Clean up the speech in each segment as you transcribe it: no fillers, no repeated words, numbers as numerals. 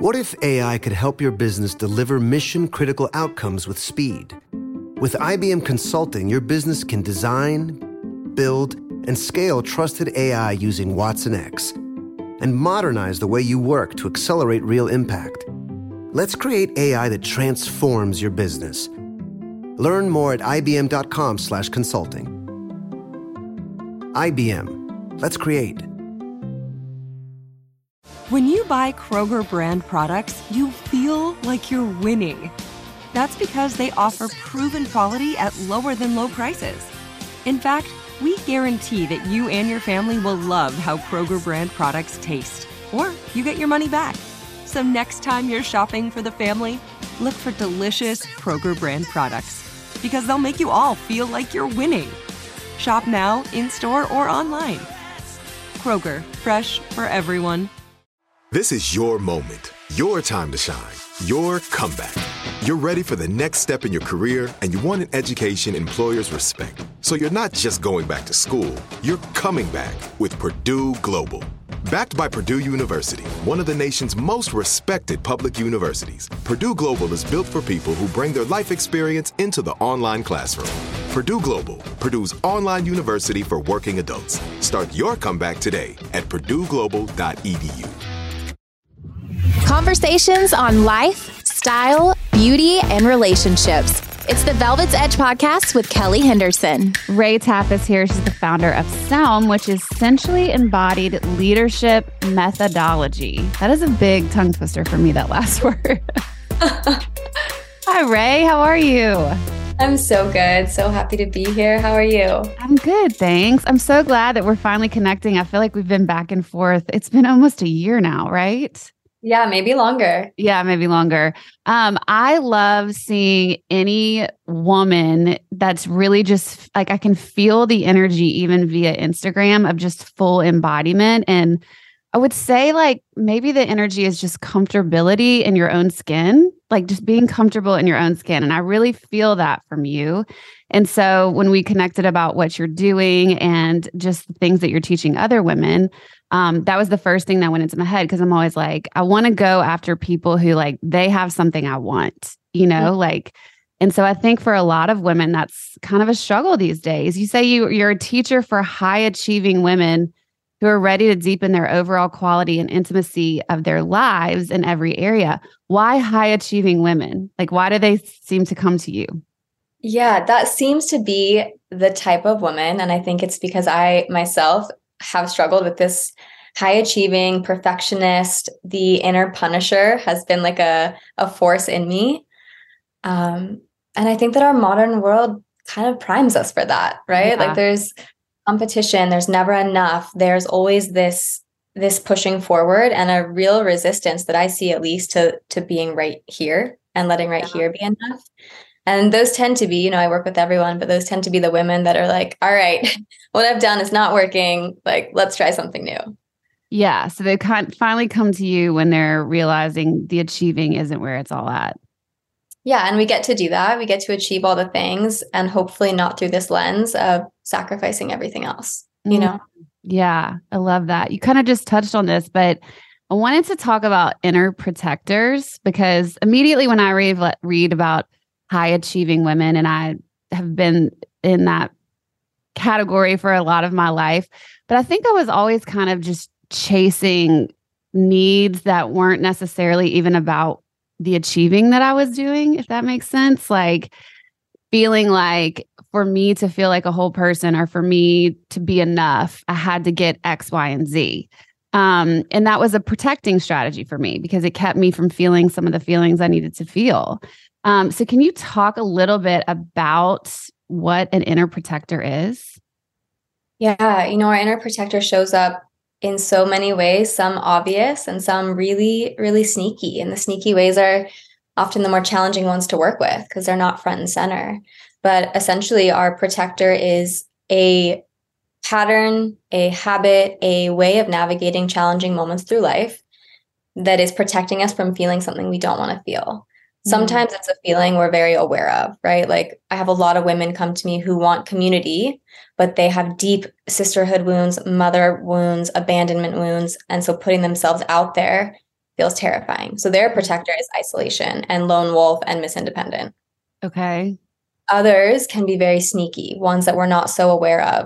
What if AI could help your business deliver mission-critical outcomes with speed? With IBM Consulting, your business can design, build, and scale trusted AI using Watson X and modernize the way you work to accelerate real impact. Let's create AI that transforms your business. Learn more at ibm.com/consulting. IBM. Let's create. When you buy Kroger brand products, you feel like you're winning. That's because they offer proven quality at lower than low prices. In fact, we guarantee that you and your family will love how Kroger brand products taste, or you get your money back. So next time you're shopping for the family, look for delicious Kroger brand products, because they'll make you all feel like you're winning. Shop now, in-store, or online. Kroger, fresh for everyone. This is your moment, your time to shine, your comeback. You're ready for the next step in your career, and you want an education employers respect. So you're not just going back to school, you're coming back with Purdue Global. Backed by Purdue University, one of the nation's most respected public universities, Purdue Global is built for people who bring their life experience into the online classroom. Purdue Global, Purdue's online university for working adults. Start your comeback today at purdueglobal.edu. Conversations on life, style, beauty, and relationships. It's the Velvet's Edge podcast with Kelly Henderson. Ray Taff is here. She's the founder of SELM, which is Essentially Embodied Leadership Methodology. That is a big tongue twister for me, that last word. Hi, Ray. How are you? I'm so good. So happy to be here. How are you? I'm good, thanks. I'm so glad that we're finally connecting. I feel like we've been back and forth. It's been almost a year now, right? Yeah, maybe longer. Yeah, maybe longer. I love seeing any woman that's really just like, I can feel the energy even via Instagram of just full embodiment. And I would say like maybe the energy is just comfortability in your own skin, like just being comfortable in your own skin. And I really feel that from you. And so when we connected about what you're doing and just the things that you're teaching other women, that was the first thing that went into my head, because I'm always like, I want to go after people who like, they have something I want, you know, like, and so I think for a lot of women, that's kind of a struggle these days. You say you're a teacher for high achieving women who are ready to deepen their overall quality and intimacy of their lives in every area. Why high achieving women? Like, why do they seem to come to you? Yeah, that seems to be the type of woman. And I think it's because I myself have struggled with this high achieving perfectionist. The inner punisher has been like a force in me. And I think that our modern world kind of primes us for that, right? Yeah. Like there's competition, there's never enough. There's always this pushing forward and a real resistance that I see, at least to being right here and letting right here be enough. And those tend to be, you know, I work with everyone, but those tend to be the women that are like, all right, what I've done is not working. Like, let's try something new. Yeah. So they finally come to you when they're realizing the achieving isn't where it's all at. Yeah. And we get to do that. We get to achieve all the things, and hopefully not through this lens of sacrificing everything else, you know? Yeah. I love that. You kind of just touched on this, but I wanted to talk about inner protectors, because immediately when I read about high achieving women, and I have been in that category for a lot of my life, but I think I was always kind of just chasing needs that weren't necessarily even about the achieving that I was doing, if that makes sense. Like feeling like for me to feel like a whole person, or for me to be enough, I had to get X, Y, and Z. And that was a protecting strategy for me, because it kept me from feeling some of the feelings I needed to feel. So can you talk a little bit about what an inner protector is? Yeah, you know, our inner protector shows up in so many ways, some obvious and some really, really sneaky. And the sneaky ways are often the more challenging ones to work with because they're not front and center. But essentially, our protector is a pattern, a habit, a way of navigating challenging moments through life that is protecting us from feeling something we don't want to feel. Sometimes it's a feeling we're very aware of, right? Like I have a lot of women come to me who want community, but they have deep sisterhood wounds, mother wounds, abandonment wounds. And so putting themselves out there feels terrifying. So their protector is isolation and lone wolf and Miss Independent. Okay. Others can be very sneaky, ones that we're not so aware of.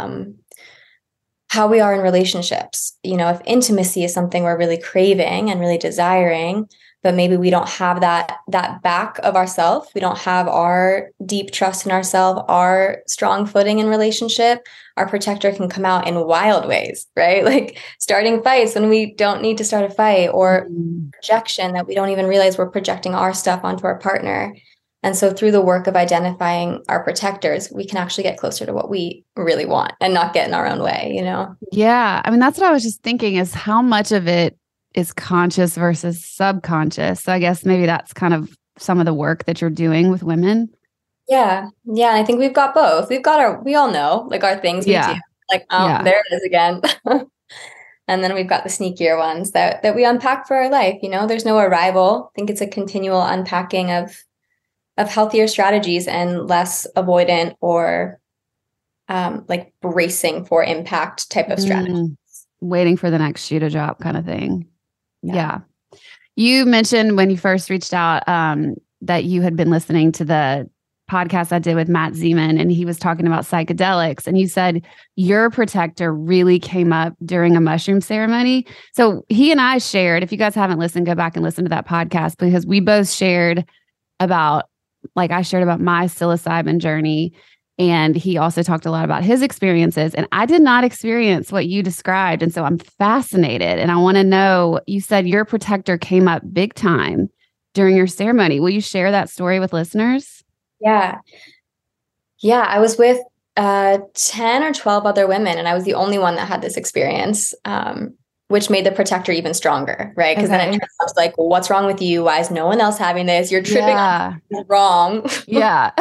How we are in relationships. If intimacy is something we're really craving and really desiring, but maybe we don't have that back of ourselves. We don't have our deep trust in ourselves, our strong footing in relationship. Our protector can come out in wild ways, right? Like starting fights when we don't need to start a fight, or projection that we don't even realize we're projecting our stuff onto our partner. And so through the work of identifying our protectors, we can actually get closer to what we really want and not get in our own way, Yeah. I mean, that's what I was just thinking, is how much of it is conscious versus subconscious. So I guess maybe that's kind of some of the work that you're doing with women. Yeah. Yeah. I think we've got both. We all know like our things we do. Like, there it is again. And then we've got the sneakier ones that we unpack for our life. There's no arrival. I think it's a continual unpacking of healthier strategies and less avoidant or like bracing for impact type of strategy. Waiting for the next shoe to drop kind of thing. Yeah. You mentioned when you first reached out that you had been listening to the podcast I did with Matt Zeman, and he was talking about psychedelics. And you said your protector really came up during a mushroom ceremony. So he and I shared, if you guys haven't listened, go back and listen to that podcast, because we both shared about, like I shared about my psilocybin journey. And he also talked a lot about his experiences. And I did not experience what you described. And so I'm fascinated. And I want to know, you said your protector came up big time during your ceremony. Will you share that story with listeners? Yeah. Yeah. I was with 10 or 12 other women, and I was the only one that had this experience, which made the protector even stronger, right? Because then it turns out like, well, what's wrong with you? Why is no one else having this? You're tripping on wrong. Yeah.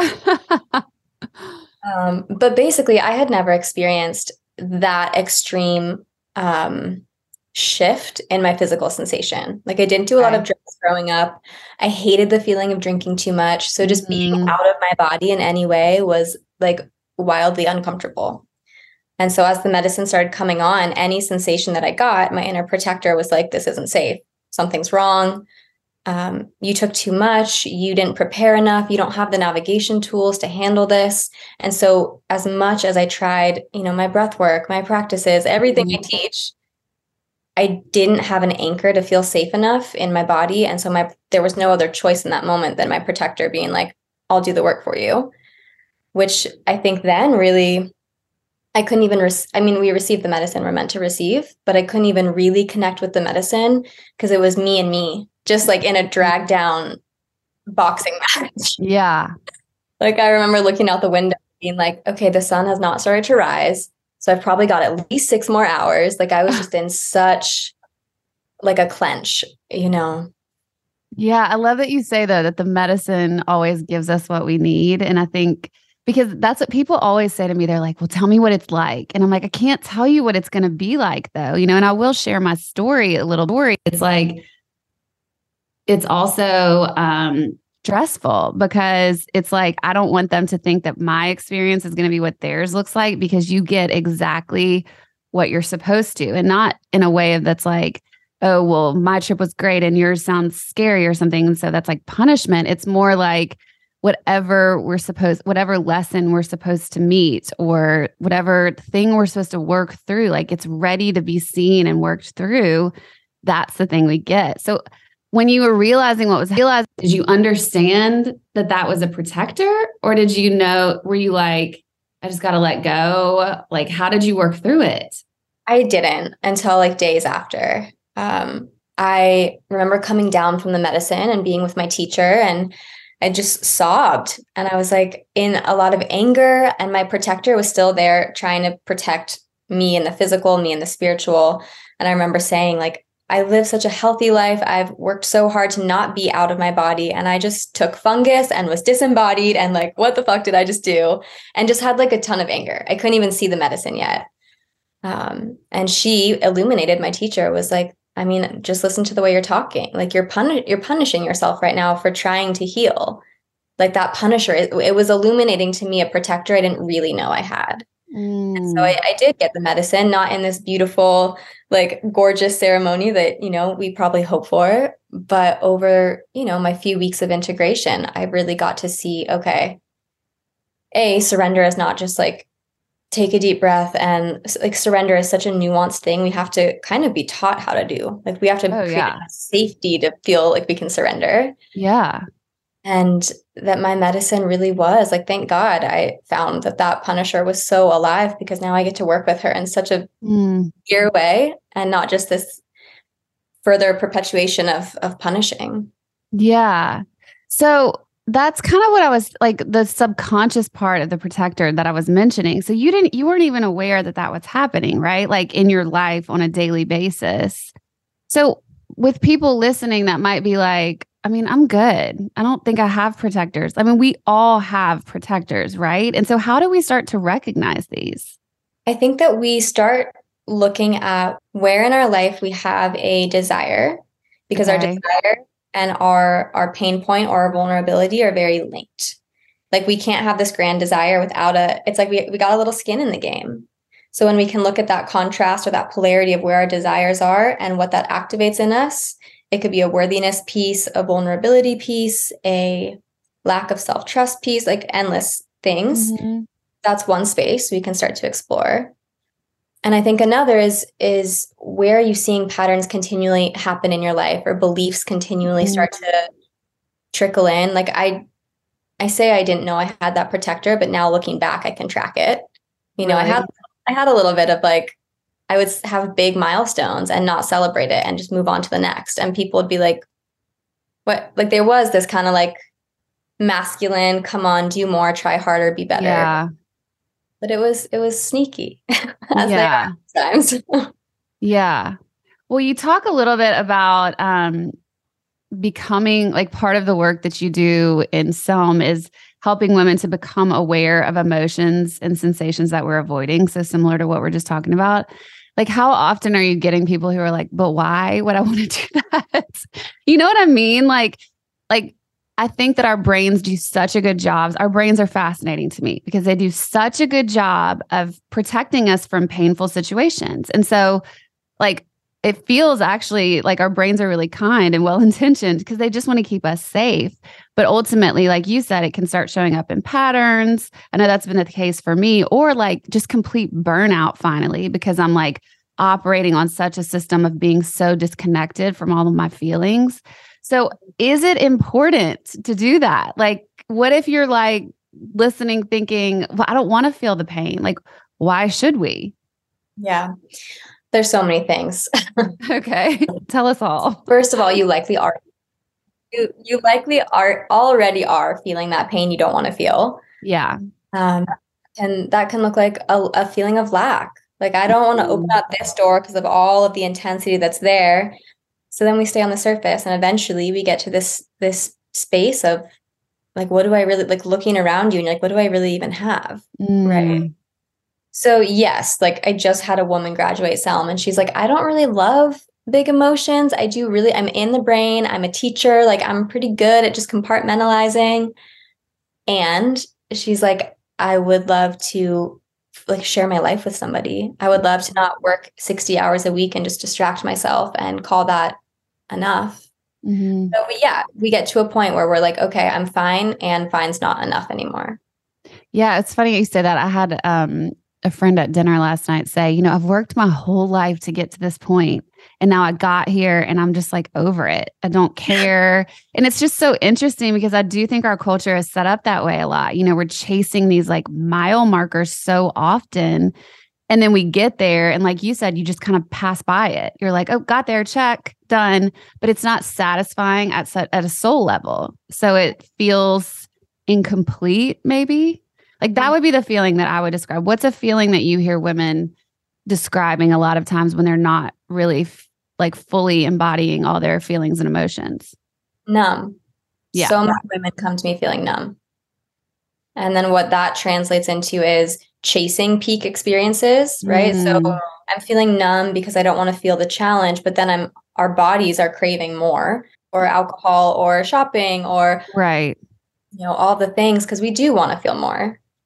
But basically, I had never experienced that extreme shift in my physical sensation. Like I didn't do a lot of drugs growing up. I hated the feeling of drinking too much. So just being out of my body in any way was like wildly uncomfortable. And so as the medicine started coming on, any sensation that I got, my inner protector was like, this isn't safe. Something's wrong. You took too much. You didn't prepare enough. You don't have the navigation tools to handle this. And so as much as I tried, my breath work, my practices, everything I teach, I didn't have an anchor to feel safe enough in my body. And so there was no other choice in that moment than my protector being like, I'll do the work for you, which I think then really, I couldn't even, we received the medicine we're meant to receive, but I couldn't even really connect with the medicine because it was me and me, just like in a drag down boxing match. Yeah. Like I remember looking out the window being like, okay, the sun has not started to rise. So I've probably got at least 6 more hours. Like I was just in such like a clench, Yeah. I love that you say though, that the medicine always gives us what we need. And I think because that's what people always say to me. They're like, well, tell me what it's like. And I'm like, I can't tell you what it's going to be like though, and I will share my story, a little story. It's like, it's also stressful because it's like, I don't want them to think that my experience is going to be what theirs looks like, because you get exactly what you're supposed to, and not in a way that's like, oh, well, my trip was great and yours sounds scary or something. And so that's like punishment. It's more like whatever lesson we're supposed to meet, or whatever thing we're supposed to work through, like it's ready to be seen and worked through. That's the thing we get. So when you were realizing did you understand that was a protector, or did you know, were you like, I just got to let go? Like, how did you work through it? I didn't until like days after. I remember coming down from the medicine and being with my teacher, and I just sobbed, and I was like in a lot of anger, and my protector was still there trying to protect me in the physical, me in the spiritual. And I remember saying like, I live such a healthy life. I've worked so hard to not be out of my body. And I just took fungus and was disembodied. And like, what the fuck did I just do? And just had like a ton of anger. I couldn't even see the medicine yet. And she illuminated, my teacher was like, just listen to the way you're talking. Like you're punishing yourself right now for trying to heal. Like that punisher, it was illuminating to me a protector I didn't really know I had. And so I did get the medicine, not in this beautiful, like gorgeous ceremony that, we probably hope for, but over, my few weeks of integration, I really got to see, okay, surrender is not just like take a deep breath, and like surrender is such a nuanced thing. We have to kind of be taught how to do. Like we have to create safety to feel like we can surrender. Yeah. And that my medicine really was like, thank God I found that Punisher was so alive, because now I get to work with her in such a pure way, and not just this further perpetuation of punishing. Yeah. So that's kind of what I was like, the subconscious part of the protector that I was mentioning. So you weren't even aware that was happening, right? Like in your life on a daily basis. So with people listening that might be like, I mean, I'm good. I don't think I have protectors. I mean, we all have protectors, right? And so how do we start to recognize these? I think that we start looking at where in our life we have a desire, because our desire and our pain point or our vulnerability are very linked. Like we can't have this grand desire without it's like we got a little skin in the game. So when we can look at that contrast or that polarity of where our desires are and what that activates in us, it could be a worthiness piece, a vulnerability piece, a lack of self-trust piece, like endless things. Mm-hmm. That's one space we can start to explore. And I think another is where are you seeing patterns continually happen in your life, or beliefs continually start to trickle in? Like I say I didn't know I had that protector, but now looking back, I can track it. Really? I had a little bit of like, I would have big milestones and not celebrate it and just move on to the next. And people would be like, what? Like there was this kind of like masculine, come on, do more, try harder, be better. Yeah. But it was sneaky as they are sometimes. Yeah. Well, you talk a little bit about becoming, like, part of the work that you do in SELM is helping women to become aware of emotions and sensations that we're avoiding. So similar to what we're just talking about. Like, how often are you getting people who are like, but why would I want to do that? You know what I mean? Like I think that our brains do such a good job. Our brains are fascinating to me because they do such a good job of protecting us from painful situations. And so, like, it feels actually like our brains are really kind and well-intentioned because they just want to keep us safe. But ultimately, like you said, it can start showing up in patterns. I know that's been the case for me, or like just complete burnout finally, because I'm like operating on such a system of being so disconnected from all of my feelings. So is it important to do that? Like, what if you're like listening, thinking, well, I don't want to feel the pain. Like, why should we? Yeah, there's so many things. Okay. Tell us all. First of all, you likely already are feeling that pain you don't want to feel. Yeah. And that can look like a feeling of lack. Like, I don't want to open up this door because of all of the intensity that's there. So then we stay on the surface, and eventually we get to this space of like, what do I really, like, looking around you and you're like, what do I really even have? Right. So yes, like I just had a woman graduate SELM, and she's like, I don't really love big emotions. I'm in the brain. I'm a teacher. Like, I'm pretty good at just compartmentalizing. And she's like, I would love to like share my life with somebody. I would love to not work 60 hours a week and just distract myself and call that enough. Mm-hmm. So we get to a point where we're like, okay, I'm fine, and fine's not enough anymore. Yeah. It's funny you say that. I had a friend at dinner last night say, I've worked my whole life to get to this point, and now I got here and I'm just like over it. I don't care. And it's just so interesting because I do think our culture is set up that way a lot. We're chasing these like mile markers so often. And then we get there, and like you said, you just kind of pass by it. You're like, oh, got there, check, done. But it's not satisfying at a soul level. So it feels incomplete, maybe. Like that would be the feeling that I would describe. What's a feeling that you hear women describing a lot of times when they're not really like fully embodying all their feelings and emotions? Numb. Yeah. So many women come to me feeling numb. And then what that translates into is chasing peak experiences, right? So I'm feeling numb because I don't want to feel the challenge, but then our bodies are craving more, or alcohol or shopping or right. All the things, because we do want to feel more.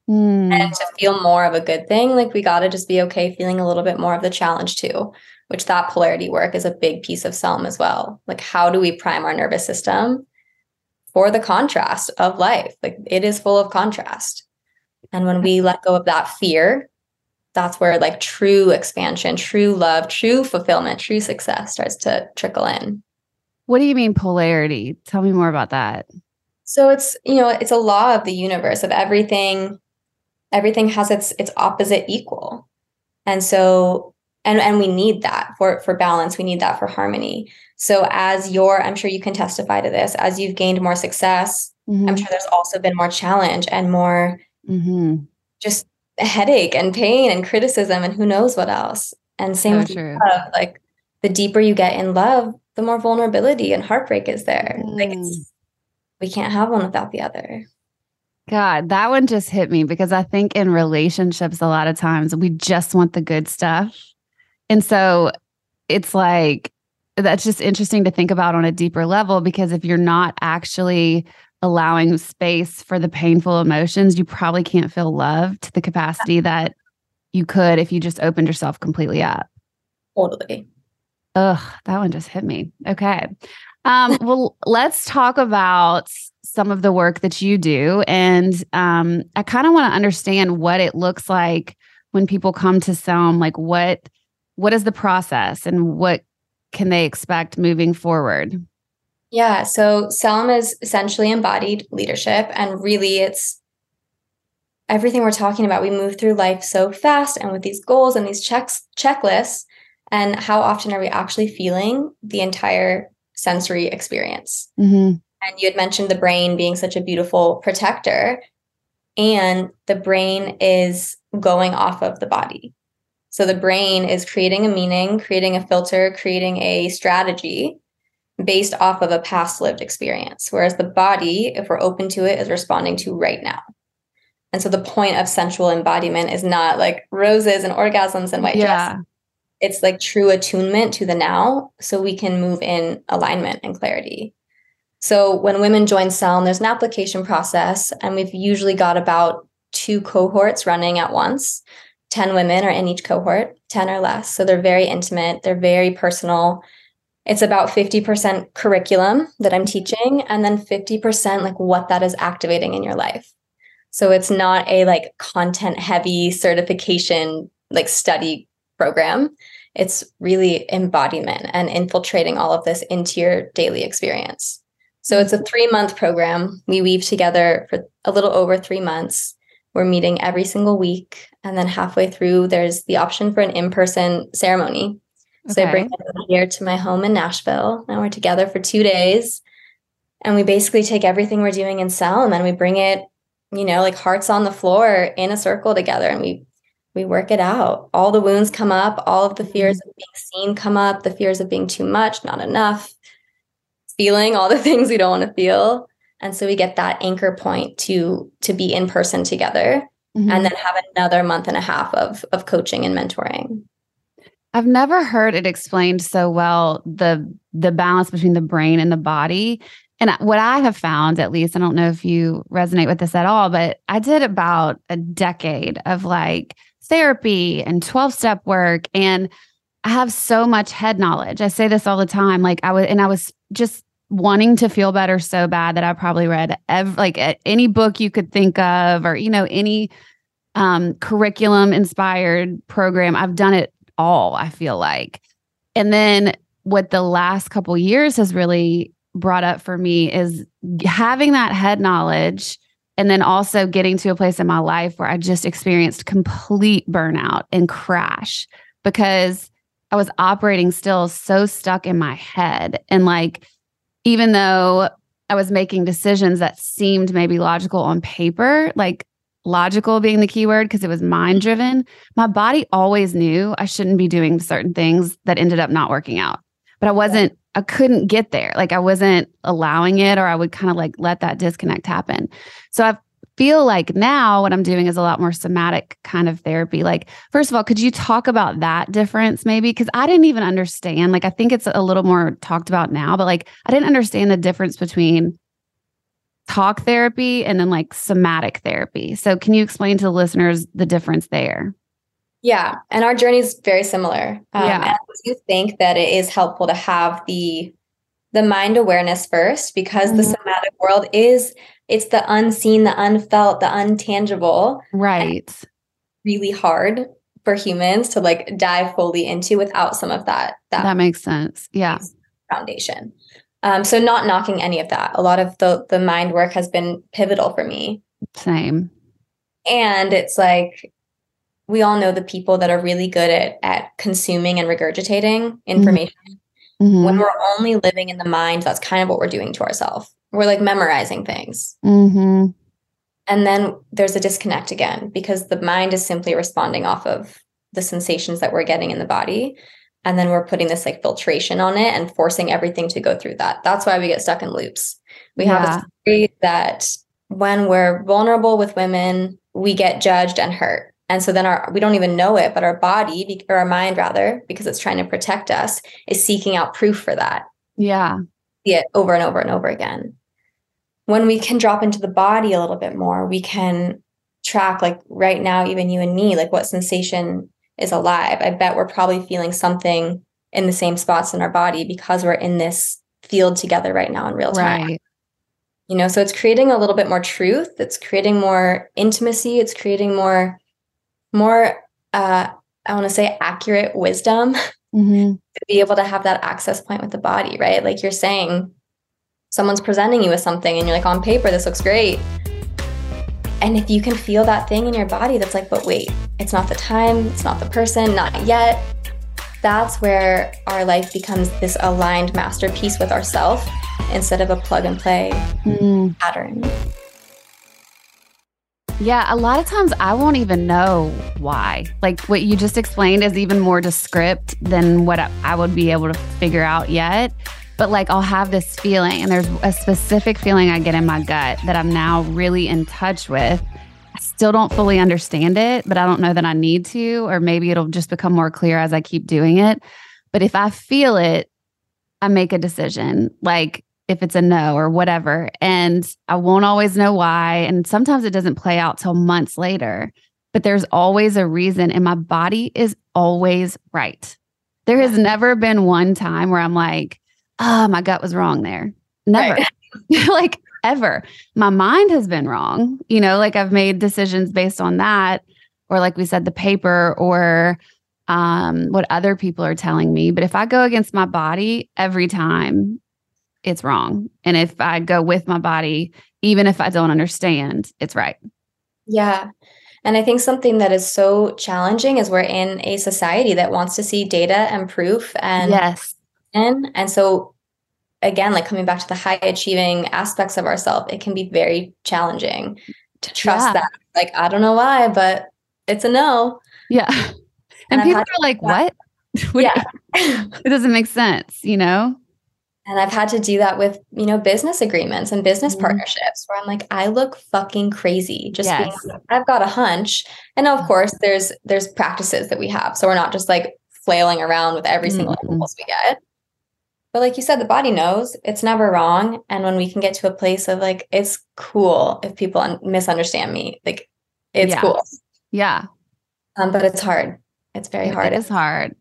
And to feel more of a good thing, like we got to just be okay feeling a little bit more of the challenge too, which that polarity work is a big piece of SELM as well. Like, how do we prime our nervous system for the contrast of life? Like, it is full of contrast. And when we let go of that fear, that's where like true expansion, true love, true fulfillment, true success starts to trickle in. What do you mean polarity? Tell me more about that. So it's, it's a law of the universe of everything. Everything has its opposite equal. And so, and we need that for balance. We need that for harmony. So I'm sure you can testify to this, as you've gained more success, I'm sure there's also been more challenge and more just headache and pain and criticism and who knows what else. And same with love. Like, the deeper you get in love, the more vulnerability and heartbreak is there. Like, we can't have one without the other. God, that one just hit me, because I think in relationships, a lot of times we just want the good stuff. And so it's like, that's just interesting to think about on a deeper level, because if you're not actually allowing space for the painful emotions, you probably can't feel love to the capacity that you could if you just opened yourself completely up. Totally. Ugh, that one just hit me. Okay. Well, let's talk about some of the work that you do. And I kind of want to understand what it looks like when people come to SELM. Like, what is the process and what can they expect moving forward? Yeah. So SELM is essentially embodied leadership. And really, it's everything we're talking about. We move through life so fast and with these goals and these checklists. And how often are we actually feeling the entire sensory experience? And you had mentioned the brain being such a beautiful protector, and the brain is going off of the body. So the brain is creating a meaning, creating a filter, creating a strategy based off of a past lived experience. Whereas the body, if we're open to it, is responding to right now. And so the point of sensual embodiment is not like roses and orgasms and white dress. It's like true attunement to the now, so we can move in alignment and clarity. So when women join SELM, there's an application process, and we've usually got about 2 cohorts running at once. 10 women are in each cohort, 10 or less. So they're very intimate. They're very personal. It's about 50% curriculum that I'm teaching, and then 50% like what that is activating in your life. So it's not a like content heavy certification, like study program. It's really embodiment and infiltrating all of this into your daily experience. So it's a 3-month program. We weave together for a little over 3 months. We're meeting every single week. And then halfway through, there's the option for an in-person ceremony. Okay. So I bring them here to my home in Nashville. And we're together for 2 days. And we basically take everything we're doing in SELM and we bring it, like hearts on the floor in a circle together. And we work it out. All the wounds come up. All of the fears of being seen come up. The fears of being too much, not enough. Feeling all the things we don't want to feel. And so we get that anchor point to be in person together, and then have another month and a half of coaching and mentoring. I've never heard it explained so well, the balance between the brain and the body. And what I have found, at least, I don't know if you resonate with this at all, but I did about a decade of like therapy and 12-step work, and I have so much head knowledge. I say this all the time. Like I was just wanting to feel better so bad that I probably read any book you could think of, or, any curriculum inspired program. I've done it all, I feel like. And then what the last couple years has really brought up for me is having that head knowledge, and then also getting to a place in my life where I just experienced complete burnout and crash, because I was operating still so stuck in my head. And like, even though I was making decisions that seemed maybe logical on paper, like logical being the key word because it was mind driven, my body always knew I shouldn't be doing certain things that ended up not working out. But I couldn't get there. Like I wasn't allowing it, or I would kind of like let that disconnect happen. So I feel like now what I'm doing is a lot more somatic kind of therapy. Like, first of all, could you talk about that difference maybe? Because I didn't even understand, like, I think it's a little more talked about now, but like, I didn't understand the difference between talk therapy and then like somatic therapy. So can you explain to the listeners the difference there? Yeah. And our journey is very similar. And I do think that it is helpful to have the mind awareness first, because the somatic world it's the unseen, the unfelt, the untangible. Right. Really hard for humans to like dive fully into without some of that makes sense. Yeah. Foundation. So not knocking any of that. A lot of the mind work has been pivotal for me. Same. And it's like, we all know the people that are really good at consuming and regurgitating information. Mm-hmm. When we're only living in the mind, that's kind of what we're doing to ourselves. We're like memorizing things. Mm-hmm. And then there's a disconnect again, because the mind is simply responding off of the sensations that we're getting in the body. And then we're putting this like filtration on it and forcing everything to go through that. That's why we get stuck in loops. We have a theory that when we're vulnerable with women, we get judged and hurt. And so then we don't even know it, but our body, or our mind rather, because it's trying to protect us, is seeking out proof for that. Yeah. See it over and over and over again. When we can drop into the body a little bit more, we can track, like right now, even you and me, like what sensation is alive. I bet we're probably feeling something in the same spots in our body because we're in this field together right now in real time. Right. You know, so it's creating a little bit more truth. It's creating more intimacy. It's creating more, I want to say accurate wisdom to be able to have that access point with the body, right? Like you're saying, someone's presenting you with something and you're like, on paper, this looks great. And if you can feel that thing in your body that's like, but wait, it's not the time, it's not the person, not yet. That's where our life becomes this aligned masterpiece with ourselves instead of a plug and play pattern. Yeah, a lot of times I won't even know why. Like what you just explained is even more descriptive than what I would be able to figure out yet. But like I'll have this feeling, and there's a specific feeling I get in my gut that I'm now really in touch with. I still don't fully understand it, but I don't know that I need to, or maybe it'll just become more clear as I keep doing it. But if I feel it, I make a decision, like if it's a no or whatever, and I won't always know why. And sometimes it doesn't play out till months later, but there's always a reason, and my body is always right. There has never been one time where I'm like, oh, my gut was wrong there. Never. Right. Like ever. My mind has been wrong. You know, like I've made decisions based on that, or like we said, the paper, or what other people are telling me. But if I go against my body every time, it's wrong. And if I go with my body, even if I don't understand, it's right. Yeah. And I think something that is so challenging is we're in a society that wants to see data and proof. And yes. And so again, like coming back to the high achieving aspects of ourselves, it can be very challenging to trust that. Like, I don't know why, but it's a no. Yeah. And people are like, what? Yeah. It doesn't make sense, you know? And I've had to do that with, you know, business agreements and business partnerships where I'm like, I look fucking crazy. Just being, I've got a hunch. And of course there's practices that we have. So we're not just like flailing around with every single impulse we get. But like you said, the body knows it's never wrong. And when we can get to a place of like, it's cool if people misunderstand me, like it's cool. Yeah. But it's hard. It's very hard. It is hard.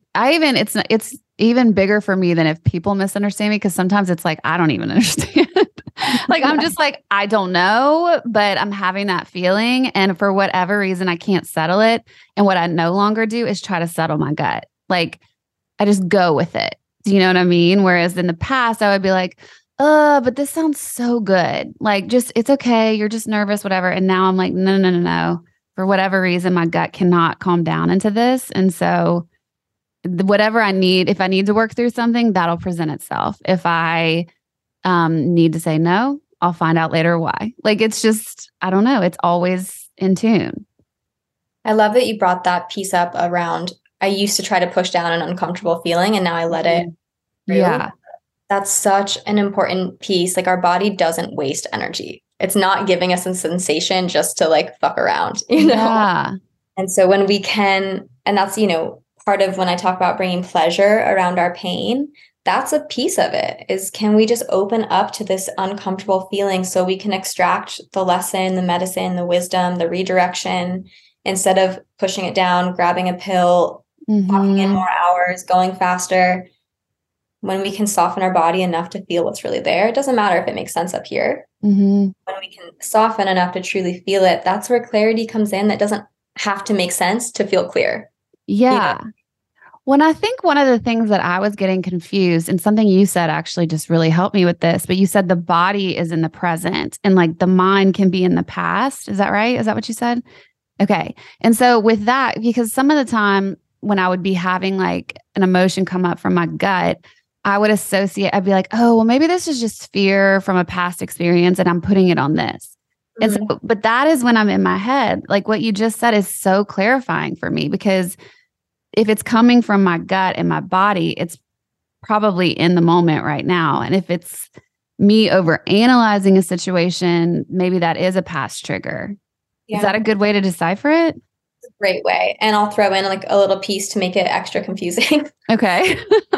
It's even bigger for me than if people misunderstand me, because sometimes it's like, I don't even understand. Like, I'm just like, I don't know, but I'm having that feeling. And for whatever reason, I can't settle it. And what I no longer do is try to settle my gut. Like, I just go with it. Do you know what I mean? Whereas in the past, I would be like, but this sounds so good. Like, just, it's okay. You're just nervous, whatever. And now I'm like, no. For whatever reason, my gut cannot calm down into this. And so whatever I need, if I need to work through something, that'll present itself. If I need to say no, I'll find out later why. Like, it's just, I don't know. It's always in tune. I love that you brought that piece up around, I used to try to push down an uncomfortable feeling and now I let it through. Yeah. That's such an important piece. Like, our body doesn't waste energy. It's not giving us a sensation just to like fuck around, you know? Yeah. And so when we can, and that's, you know, part of when I talk about bringing pleasure around our pain, that's a piece of it, is can we just open up to this uncomfortable feeling so we can extract the lesson, the medicine, the wisdom, the redirection, instead of pushing it down, grabbing a pill, clocking in more hours, going faster. When we can soften our body enough to feel what's really there, it doesn't matter if it makes sense up here. When we can soften enough to truly feel it, that's where clarity comes in. That doesn't have to make sense to feel clear. Yeah. You know? When I think one of the things that I was getting confused, and something you said actually just really helped me with this, but you said the body is in the present and like the mind can be in the past. Is that right? Is that what you said? Okay. And so with that, because some of the time when I would be having like an emotion come up from my gut, I would associate, I'd be like, oh, well, maybe this is just fear from a past experience and I'm putting it on this. And so, but that is when I'm in my head. Like what you just said is so clarifying for me, because if it's coming from my gut and my body, it's probably in the moment right now. And if it's me over analyzing a situation, maybe that is a past trigger. Yeah. Is that a good way to decipher it? Great way. And I'll throw in like a little piece to make it extra confusing. Okay.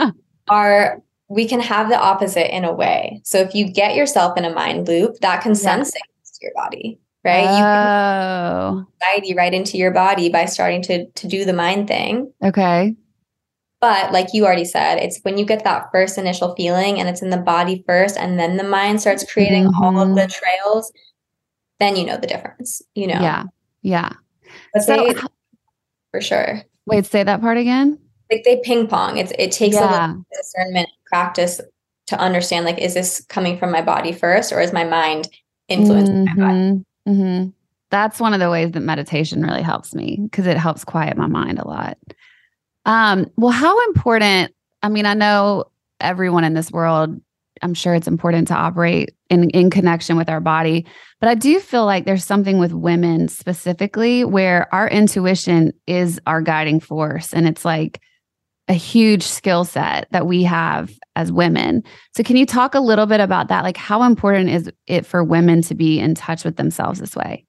We can have the opposite in a way. So if you get yourself in a mind loop, that can send signals to your body, right? You can anxiety right into your body by starting to do the mind thing. Okay. But like you already said, it's when you get that first initial feeling and it's in the body first, and then the mind starts creating all of the trails, then you know the difference, you know? Yeah. Yeah. But for sure. Wait, say that part again. Like they ping pong. It takes a little discernment practice to understand, like, is this coming from my body first, or is my mind influencing my body? That's one of the ways that meditation really helps me, because it helps quiet my mind a lot. Well, how important, I mean, I know everyone in this world, I'm sure it's important to operate in connection with our body, but I do feel like there's something with women specifically where our intuition is our guiding force. And it's like a huge skill set that we have as women. So can you talk a little bit about that? Like how important is it for women to be in touch with themselves this way?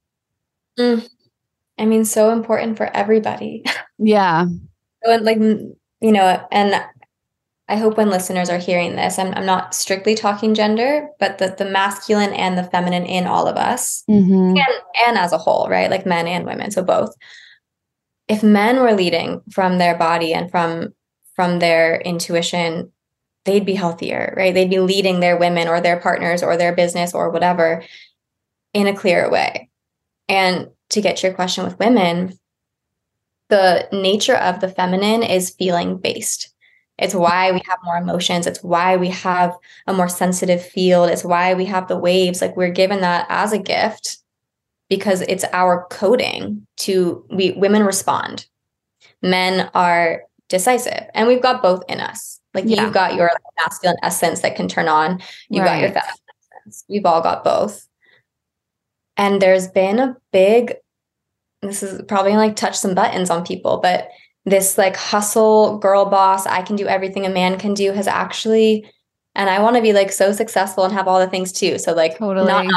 I mean, so important for everybody. Yeah. So like, you know, and I hope when listeners are hearing this, I'm not strictly talking gender, but the masculine and the feminine in all of us, and as a whole, right? Like men and women, so both. If men were leading from their body and from their intuition, they'd be healthier, right? They'd be leading their women or their partners or their business or whatever in a clearer way. And to get to your question with women, the nature of the feminine is feeling based. It's why we have more emotions. It's why we have a more sensitive field. It's why we have the waves. Like we're given that as a gift because it's our coding women respond. Men are decisive, and we've got both in us. Like you've got your masculine essence that can turn on. You've got your feminine essence. We've all got both. And there's been this is probably like touch some buttons on people, but this like hustle girl boss, I can do everything a man can do has actually, and I want to be like so successful and have all the things too. So like not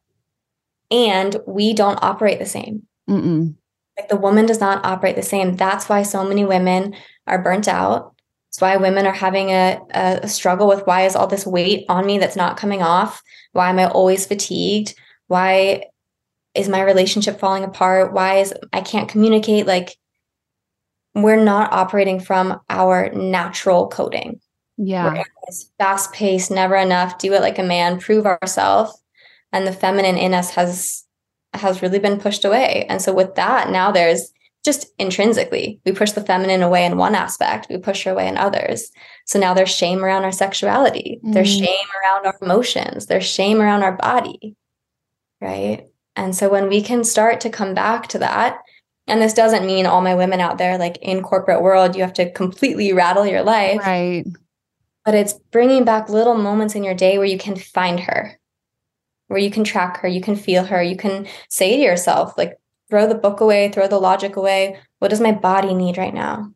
and we don't operate the same. Like the woman does not operate the same. That's why so many women are burnt out. It's why women are having a struggle with, why is all this weight on me that's not coming off? Why am I always fatigued? Why is my relationship falling apart? I can't communicate? Like we're not operating from our natural coding. Yeah. We're fast paced, never enough, do it like a man, prove ourselves. And the feminine in us has really been pushed away. And so with that, now there's just intrinsically, we push the feminine away in one aspect, we push her away in others. So now there's shame around our sexuality. There's shame around our emotions. There's shame around our body, right? And so when we can start to come back to that, and this doesn't mean all my women out there, like in corporate world, you have to completely rattle your life. Right. But it's bringing back little moments in your day where you can find her, where you can track her, you can feel her, you can say to yourself, like, throw the book away, throw the logic away. What does my body need right now?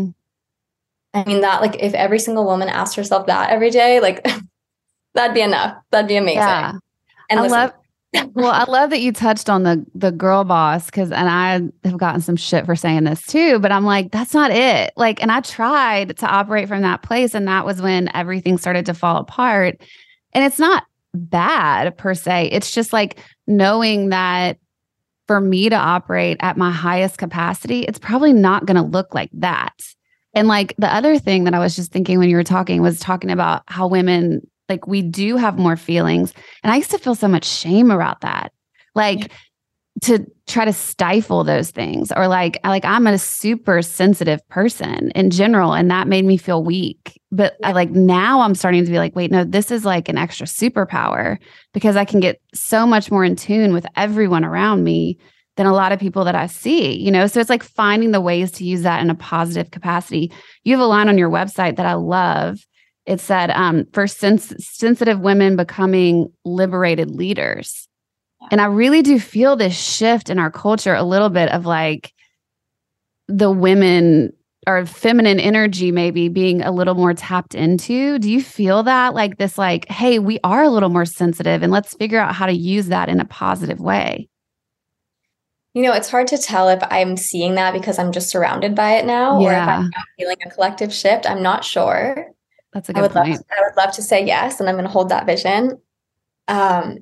I mean, that, like, if every single woman asked herself that every day, like, that'd be enough. That'd be amazing. Yeah. And Well, I love that you touched on the girl boss and I have gotten some shit for saying this too, but I'm like, that's not it. Like, and I tried to operate from that place, and that was when everything started to fall apart. And it's not bad per se. It's just like knowing that for me to operate at my highest capacity, it's probably not going to look like that. And like the other thing that I was just thinking when you were talking was talking about how women, like we do have more feelings. And I used to feel so much shame about that. Like to try to stifle those things, or like I'm a super sensitive person in general. And that made me feel weak. But I like now I'm starting to be like, wait, no, this is like an extra superpower, because I can get so much more in tune with everyone around me than a lot of people that I see, you know? So it's like finding the ways to use that in a positive capacity. You have a line on your website that I love. It said, for sensitive women becoming liberated leaders. And I really do feel this shift in our culture a little bit of like the women or feminine energy maybe being a little more tapped into. Do you feel that like this, like, hey, we are a little more sensitive and let's figure out how to use that in a positive way? You know, it's hard to tell if I'm seeing that because I'm just surrounded by it now, or if I'm feeling a collective shift. I'm not sure. That's a good point. I would love to say yes, and I'm going to hold that vision. And,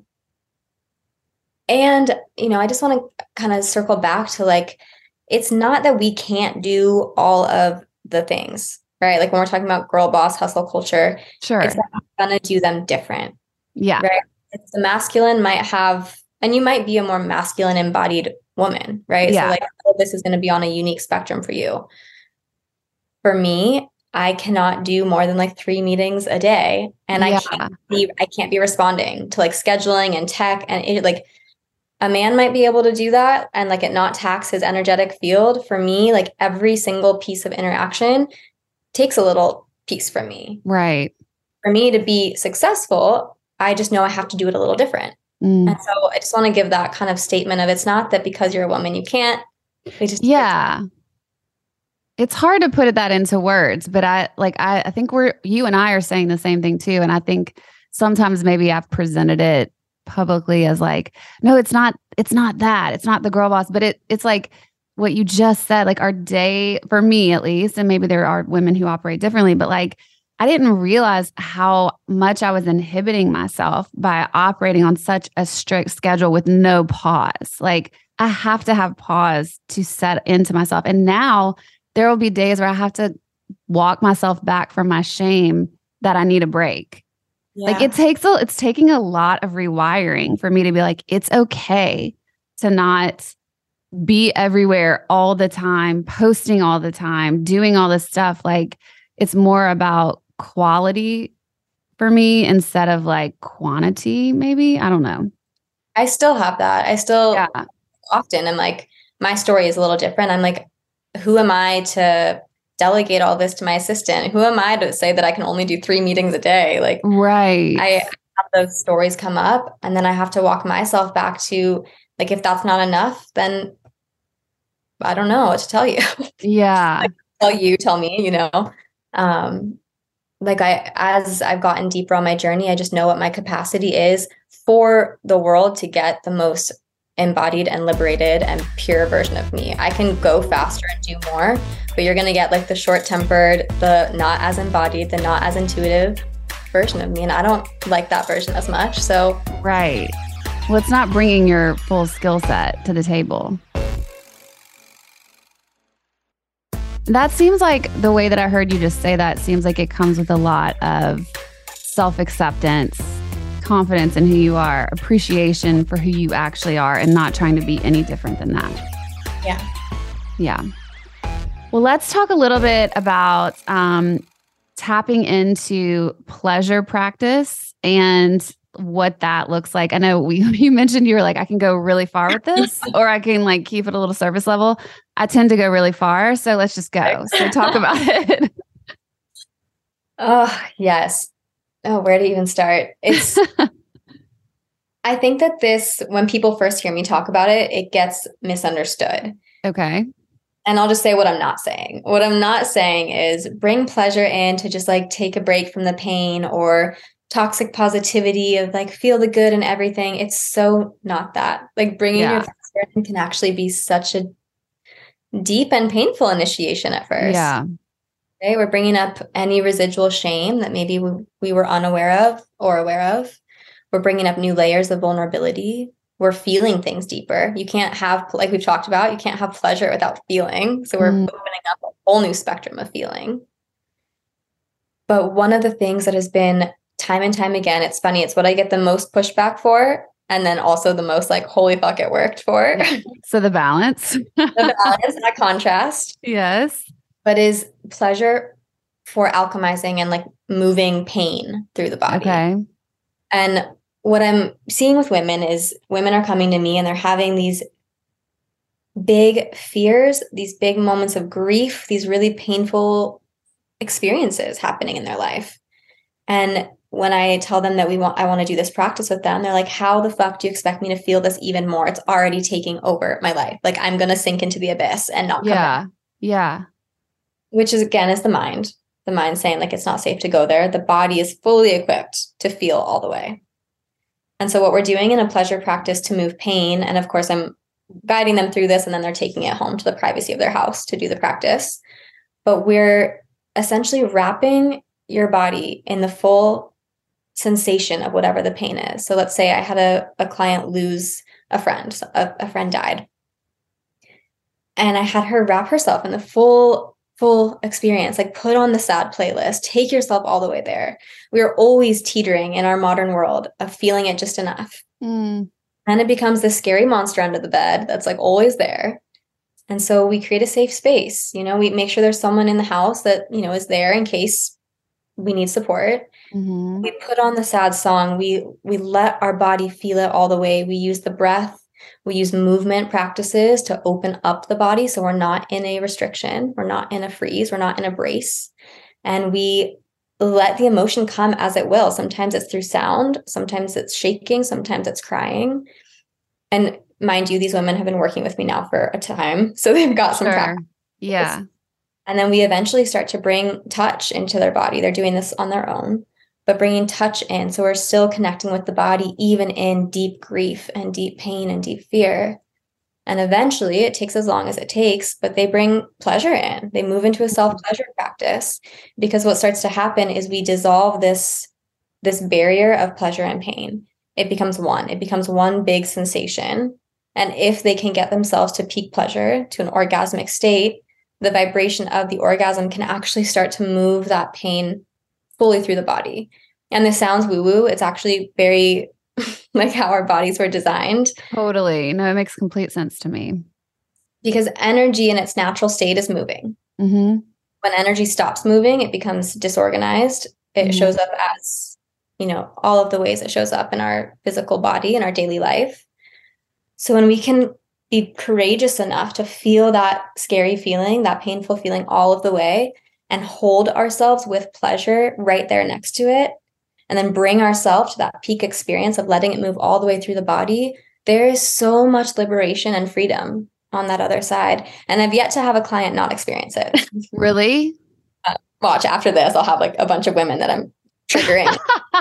you know, I just want to kind of circle back to like, it's not that we can't do all of the things, right? Like when we're talking about girl boss hustle culture, sure, it's that we're going to do them different. Yeah. Right. It's the masculine might have, and you might be a more masculine embodied woman, right? Yeah. So like, oh, this is going to be on a unique spectrum for you. For me, I cannot do more than like 3 meetings a day, and I can't be responding to like scheduling and tech, and it, like a man might be able to do that and like it not tax his energetic field. For me, like every single piece of interaction takes a little piece from me. Right. For me to be successful, I just know I have to do it a little different. And so I just want to give that kind of statement of, it's not that because you're a woman you can't. It's hard to put that into words, but I think you and I are saying the same thing too. And I think sometimes maybe I've presented it publicly as like, no, it's not that. It's not the girl boss, but it's like what you just said, like our day, for me at least, and maybe there are women who operate differently, but like I didn't realize how much I was inhibiting myself by operating on such a strict schedule with no pause. Like I have to have pause to set into myself. And now there will be days where I have to walk myself back from my shame that I need a break. Yeah. Like it's taking a lot of rewiring for me to be like, it's okay to not be everywhere all the time, posting all the time, doing all this stuff. Like it's more about quality for me instead of like quantity, maybe. I don't know. I still have that. I still often am like, my story is a little different. I'm like, who am I to delegate all this to my assistant? Who am I to say that I can only do 3 meetings a day? Like, right. I have those stories come up, and then I have to walk myself back to like, if that's not enough, then I don't know what to tell you. Yeah. Like, tell me, you know. Like as I've gotten deeper on my journey, I just know what my capacity is for the world to get the most embodied and liberated and pure version of me. I can go faster and do more, but you're going to get like the short-tempered, the not as embodied, the not as intuitive version of me. And I don't like that version as much. So, right. Well, it's not bringing your full skill set to the table. That seems like the way that I heard you just say that seems like it comes with a lot of self-acceptance, confidence in who you are, appreciation for who you actually are, and not trying to be any different than that. Yeah. Yeah. Well, let's talk a little bit about tapping into pleasure practice and what that looks like. I know you mentioned you were like, I can go really far with this, or I can like keep it a little surface level. I tend to go really far. So let's just go. So talk about it. Oh, yes. Oh, where to even start? It's, I think that when people first hear me talk about it, it gets misunderstood. Okay. And I'll just say what I'm not saying. What I'm not saying is bring pleasure in to just like take a break from the pain, or toxic positivity of like feel the good and everything. It's so not that. Like bringing your pleasure in can actually be such a deep and painful initiation at first. Yeah. Okay? We're bringing up any residual shame that maybe we were unaware of or aware of. We're bringing up new layers of vulnerability. We're feeling things deeper. You can't have, like we've talked about, you can't have pleasure without feeling. So we're opening up a whole new spectrum of feeling. But one of the things that has been time and time again, it's funny, it's what I get the most pushback for. And then also the most like, holy fuck, it worked for. So the balance. That contrast. Yes. But is pleasure for alchemizing and like moving pain through the body. Okay. And what I'm seeing with women is women are coming to me and they're having these big fears, these big moments of grief, these really painful experiences happening in their life. And when I tell them that I want to do this practice with them, they're like, how the fuck do you expect me to feel this even more? It's already taking over my life. Like I'm going to sink into the abyss and not come back. Yeah. Which is, again, is the mind saying like, it's not safe to go there. The body is fully equipped to feel all the way. And so what we're doing in a pleasure practice to move pain, and of course I'm guiding them through this and then they're taking it home to the privacy of their house to do the practice. But we're essentially wrapping your body in the full sensation of whatever the pain is. So let's say I had a client lose a friend. A friend died. And I had her wrap herself in the full experience, like put on the sad playlist, take yourself all the way there. We are always teetering in our modern world of feeling it just enough. And it becomes this scary monster under the bed that's like always there. And so we create a safe space. You know, we make sure there's someone in the house that, you know, is there in case we need support. We put on the sad song. We let our body feel it all the way. We use the breath. We use movement practices to open up the body. So we're not in a restriction. We're not in a freeze. We're not in a brace. And we let the emotion come as it will. Sometimes it's through sound. Sometimes it's shaking. Sometimes it's crying. And mind you, these women have been working with me now for a time. So they've got some practice. Yeah. And then we eventually start to bring touch into their body. They're doing this on their own, but bringing touch in. So we're still connecting with the body, even in deep grief and deep pain and deep fear. And eventually it takes as long as it takes, but they bring pleasure in. They move into a self-pleasure practice, because what starts to happen is we dissolve this barrier of pleasure and pain. It becomes one big sensation. And if they can get themselves to peak pleasure, to an orgasmic state, the vibration of the orgasm can actually start to move that pain fully through the body. And this sounds woo-woo. It's actually very like how our bodies were designed. Totally. No, it makes complete sense to me. Because energy in its natural state is moving. When energy stops moving, it becomes disorganized. It shows up as, you know, all of the ways it shows up in our physical body in our daily life. So when we can be courageous enough to feel that scary feeling, that painful feeling all of the way, and hold ourselves with pleasure right there next to it, and then bring ourselves to that peak experience of letting it move all the way through the body, there is so much liberation and freedom on that other side. And I've yet to have a client not experience it. Really? Watch, after this, I'll have like a bunch of women that I'm triggering.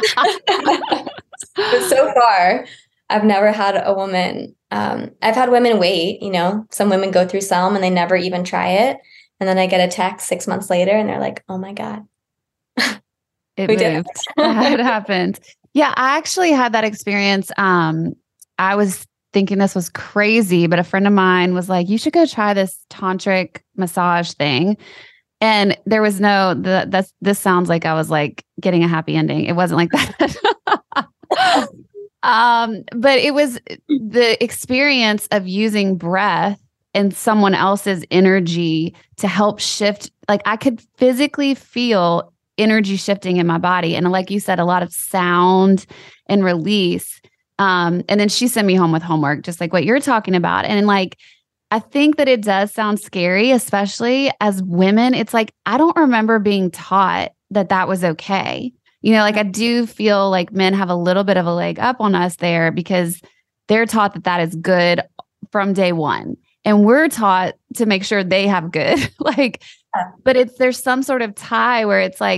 But so far, I've never had a woman. I've had women wait, you know, some women go through some and they never even try it. And then I get a text 6 months later and they're like, oh my God. It moved. That happened. Yeah, I actually had that experience. I was thinking this was crazy, but a friend of mine was like, you should go try this tantric massage thing. And there was this sounds like I was like getting a happy ending. It wasn't like that. But it was the experience of using breath and someone else's energy to help shift. Like I could physically feel energy shifting in my body. And like you said, a lot of sound and release. And then she sent me home with homework, just like what you're talking about. And like, I think that it does sound scary, especially as women. It's like, I don't remember being taught that that was okay. You know, like I do feel like men have a little bit of a leg up on us there because they're taught that that is good from day one. And we're taught to make sure they have good, like, but there's some sort of tie where it's like,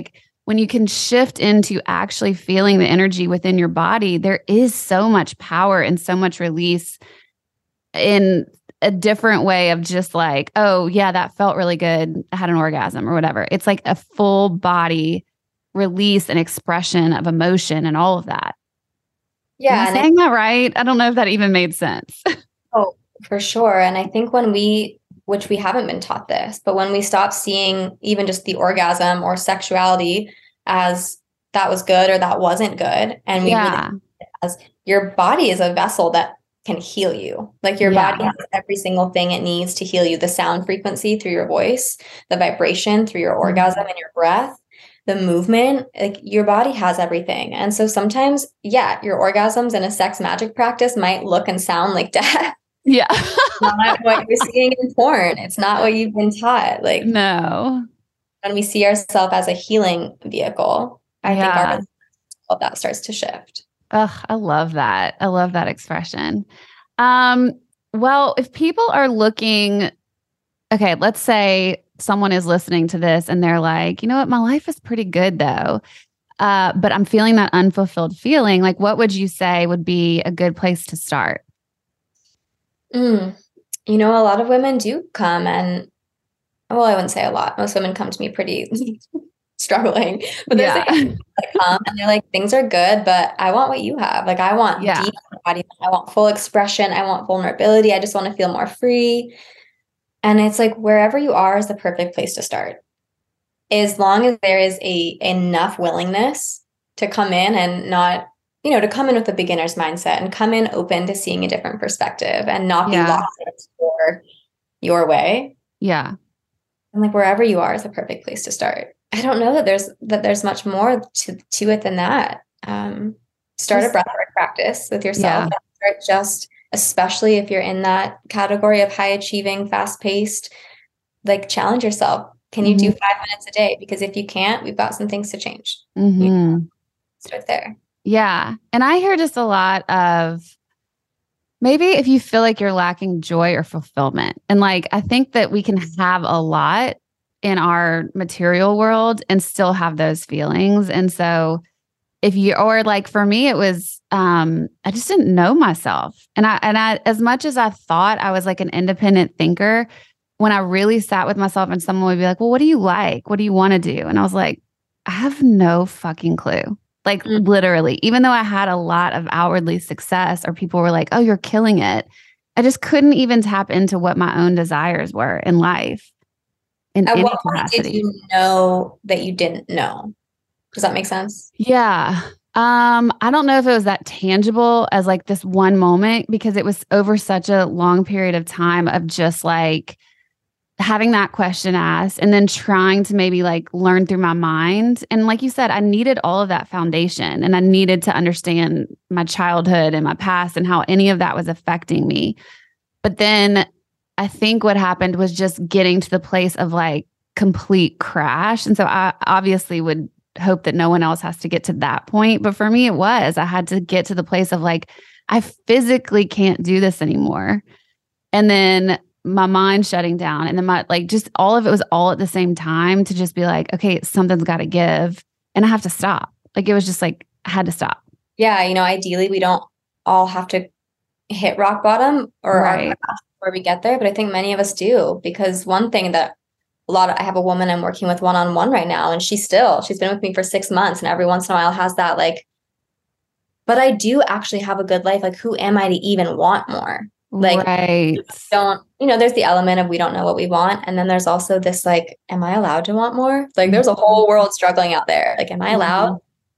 when you can shift into actually feeling the energy within your body, there is so much power and so much release in a different way of just like, oh yeah, that felt really good. I had an orgasm or whatever. It's like a full body release and expression of emotion and all of that. Yeah. Am I saying that right? I don't know if that even made sense. Oh, for sure. And I think which we haven't been taught this, but when we stop seeing even just the orgasm or sexuality as that was good or that wasn't good, and we really as your body is a vessel that can heal you. Like your body has every single thing it needs to heal you. The sound frequency through your voice, the vibration through your orgasm and your breath, the movement, like your body has everything. And so sometimes, your orgasms in a sex magic practice might look and sound like death. Yeah. It's not what you're seeing in porn. It's not what you've been taught. Like, no. When we see ourselves as a healing vehicle, I think all that starts to shift. Ugh, I love that. I love that expression. Well, if people are looking, okay, let's say someone is listening to this and they're like, you know what, my life is pretty good though. But I'm feeling that unfulfilled feeling. Like, what would you say would be a good place to start? You know, a lot of women do come and, well, I wouldn't say a lot. Most women come to me pretty struggling, but there's like that come and they're like, things are good, but I want what you have. Like, I want deep embodiment. I want full expression. I want vulnerability. I just want to feel more free. And it's like, wherever you are is the perfect place to start. As long as there is enough willingness to come in and not, you know, to come in with a beginner's mindset and come in open to seeing a different perspective and not be lost in your way. Yeah. And like wherever you are is the perfect place to start. I don't know that there's much more to it than that. Start a breathwork practice with yourself. Start especially if you're in that category of high achieving, fast paced, like challenge yourself. Can you do 5 minutes a day? Because if you can't, we've got some things to change. Start there. Yeah. And I hear just a lot of maybe if you feel like you're lacking joy or fulfillment. And like, I think that we can have a lot in our material world and still have those feelings. And so or like for me, it was, I just didn't know myself. And I, as much as I thought I was like an independent thinker, when I really sat with myself and someone would be like, well, what do you like? What do you want to do? And I was like, I have no fucking clue. Like literally, even though I had a lot of outwardly success or people were like, oh, you're killing it. I just couldn't even tap into what my own desires were in life. At what point did you know that you didn't know? Does that make sense? Yeah. I don't know if it was that tangible as like this one moment, because it was over such a long period of time of just like having that question asked and then trying to maybe like learn through my mind. And like you said, I needed all of that foundation and I needed to understand my childhood and my past and how any of that was affecting me. But then I think what happened was just getting to the place of like complete crash. And so I obviously would hope that no one else has to get to that point. But for me, I had to get to the place of like, I physically can't do this anymore. And then my mind shutting down and then my, like, just all of it was all at the same time to just be like, okay, something's got to give and I have to stop. Like, it was just like, I had to stop. Yeah. You know, ideally we don't all have to hit rock bottom or where we get there. But I think many of us do, because one thing that I have a woman I'm working with one-on-one right now, and she's been with me for 6 months. And every once in a while has that like, but I do actually have a good life. Like, who am I to even want more? Like, there's the element of, we don't know what we want. And then there's also this, like, am I allowed to want more? Like, there's a whole world struggling out there. Like, am I allowed?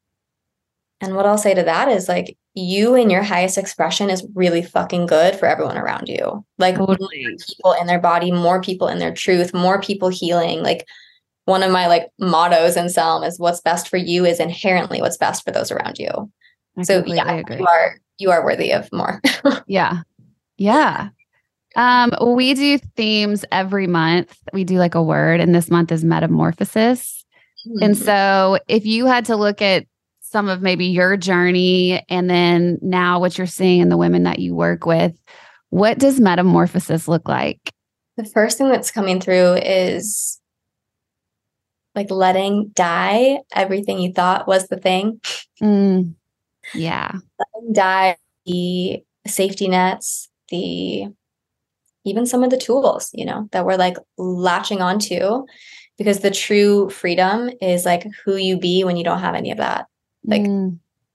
And what I'll say to that is like, you in your highest expression is really fucking good for everyone around you. Like, totally. More people in their body, more people in their truth, more people healing. Like, one of my like mottos in Selm is what's best for you is inherently what's best for those around you. So agree. You are worthy of more. Yeah. Yeah. We do themes every month. We do like a word, and this month is metamorphosis. And so if you had to look at some of maybe your journey and then now what you're seeing in the women that you work with, what does metamorphosis look like? The first thing that's coming through is like letting die everything you thought was the thing. Yeah. Letting die the safety nets, even some of the tools, that we're like latching onto, because the true freedom is like who you be when you don't have any of that. Like, me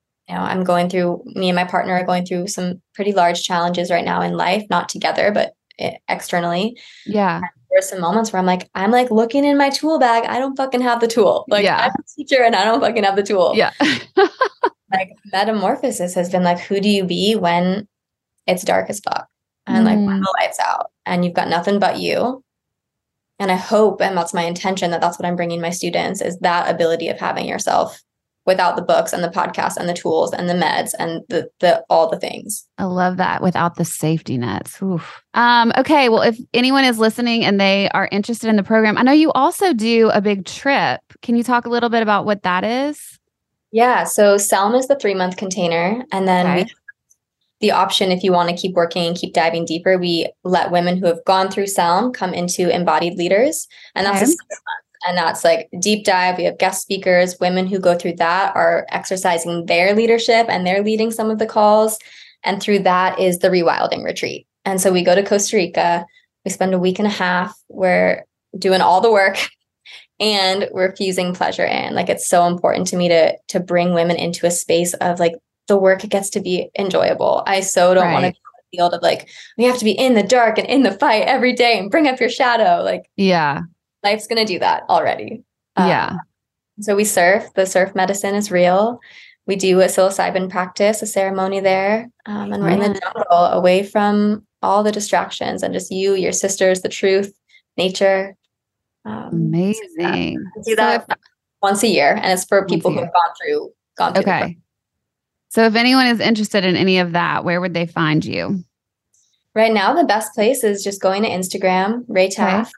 and my partner are going through some pretty large challenges right now in life, not together, but externally. Yeah. There's some moments where I'm like looking in my tool bag. I don't fucking have the tool. Like, I'm a teacher and I don't fucking have the tool. Yeah. Like, metamorphosis has been like, who do you be when it's dark as fuck and like when the lights out and you've got nothing but you? And I hope, and that's my intention, that's what I'm bringing my students, is that ability of having yourself without the books and the podcasts and the tools and the meds and the all the things. I love that, without the safety nets. Okay. Well, if anyone is listening and they are interested in the program, I know you also do a big trip. Can you talk a little bit about what that is? Yeah. So SELM is the 3-month container. And then we have the option, if you want to keep working and keep diving deeper, we let women who have gone through SELM come into embodied leaders. And that's a 6 month. And that's like deep dive. We have guest speakers. Women who go through that are exercising their leadership and they're leading some of the calls. And through that is the rewilding retreat. And so we go to Costa Rica. We spend a week and a half. We're doing all the work and we're fusing pleasure in. Like, it's so important to me to bring women into a space of like, the work gets to be enjoyable. I so don't want to be in the field of like, we have to be in the dark and in the fight every day and bring up your shadow. Like, life's going to do that already. So we surf. The surf medicine is real. We do a psilocybin practice, a ceremony there. And we're in the jungle, away from all the distractions and just you, your sisters, the truth, nature. Amazing. We do that once a year. And it's for people who have gone through okay. So if anyone is interested in any of that, where would they find you? Right now, the best place is just going to Instagram, Ray Taff.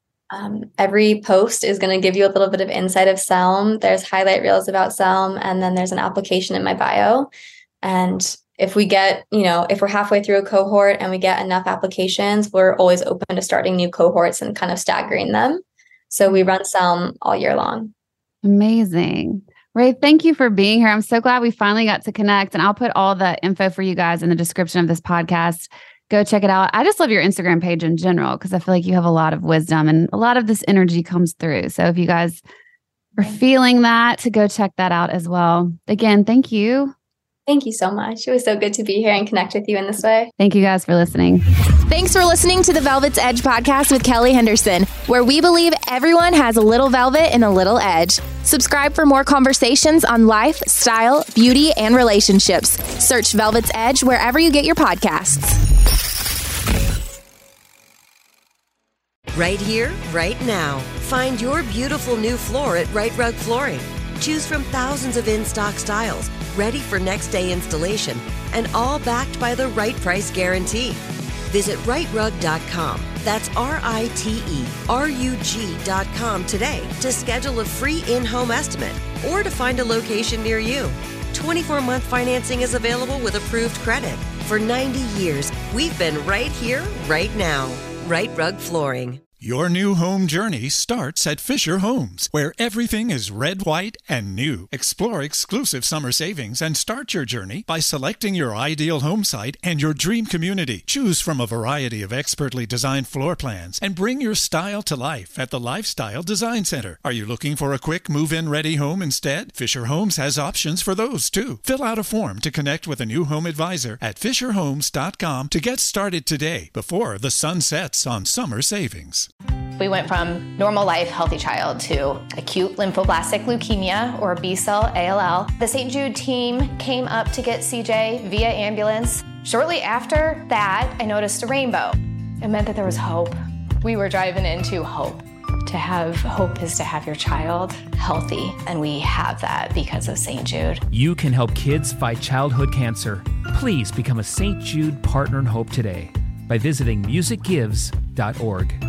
Every post is going to give you a little bit of insight of SELM. There's highlight reels about SELM, and then there's an application in my bio. And if we get, if we're halfway through a cohort and we get enough applications, we're always open to starting new cohorts and kind of staggering them. So we run SELM all year long. Amazing. Ray, thank you for being here. I'm so glad we finally got to connect, and I'll put all the info for you guys in the description of this podcast. Go check it out. I just love your Instagram page in general because I feel like you have a lot of wisdom and a lot of this energy comes through. So if you guys are feeling that, to go check that out as well. Again, thank you. Thank you so much. It was so good to be here and connect with you in this way. Thank you guys for listening. Thanks for listening to the Velvet's Edge podcast with Kelly Henderson, where we believe everyone has a little velvet and a little edge. Subscribe for more conversations on life, style, beauty, and relationships. Search Velvet's Edge wherever you get your podcasts. Right here, right now. Find your beautiful new floor at Right Rug Flooring. Choose from thousands of in-stock styles, ready for next day installation, and all backed by the right price guarantee. Visit rightrug.com. That's RITERUG.com today to schedule a free in-home estimate or to find a location near you. 24-month financing is available with approved credit. For 90 years, we've been right here, right now. Right Rug Flooring. Your new home journey starts at Fisher Homes, where everything is red, white, and new. Explore exclusive summer savings and start your journey by selecting your ideal home site and your dream community. Choose from a variety of expertly designed floor plans and bring your style to life at the Lifestyle Design Center. Are you looking for a quick move-in ready home instead? Fisher Homes has options for those too. Fill out a form to connect with a new home advisor at fisherhomes.com to get started today before the sun sets on summer savings. We went from normal life, healthy child to acute lymphoblastic leukemia, or B-cell ALL. The St. Jude team came up to get CJ via ambulance. Shortly after that, I noticed a rainbow. It meant that there was hope. We were driving into hope. To have hope is to have your child healthy, and we have that because of St. Jude. You can help kids fight childhood cancer. Please become a St. Jude Partner in Hope today by visiting musicgives.org.